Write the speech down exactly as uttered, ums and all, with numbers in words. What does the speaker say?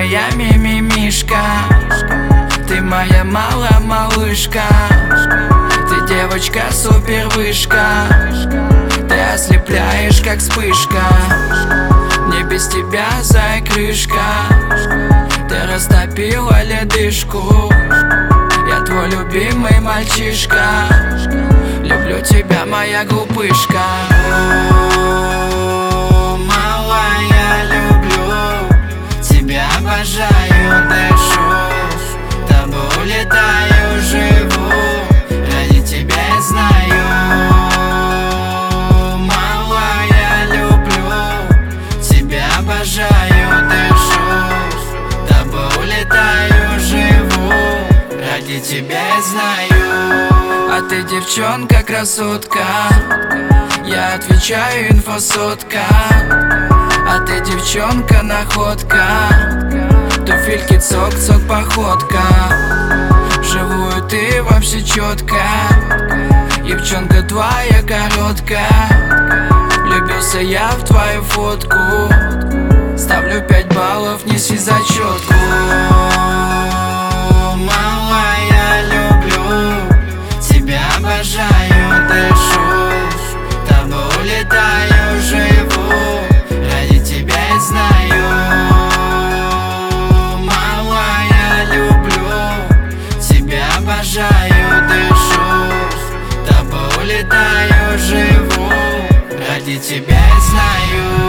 моя мимимишка, ты моя малая малышка, ты девочка супер вышка, ты ослепляешь как вспышка. Мне без тебя, зай, крышка, ты растопила ледышку. Я твой любимый мальчишка, люблю тебя, моя глупышка. О, малая, люблю тебя, обожаю, дышу, тобой летаю, живу, ради тебя я знаю. Малая, люблю тебя, обожаю, дышу, тобой летаю, живу, ради тебя я знаю. А ты девчонка, красотка, я отвечаю, инфосотка. А ты девчонка, находка, туфельки цок-цок, походка. Живую ты вообще четко, девчонка твоя короткая. Влюбился я в твою фотку, ставлю пять баллов, неси зачетку. Обожаю, дышу, тобой летаю, живу, ради тебя я знаю. Малая, люблю тебя, обожаю, дышу, тобой летаю, живу, ради тебя я знаю.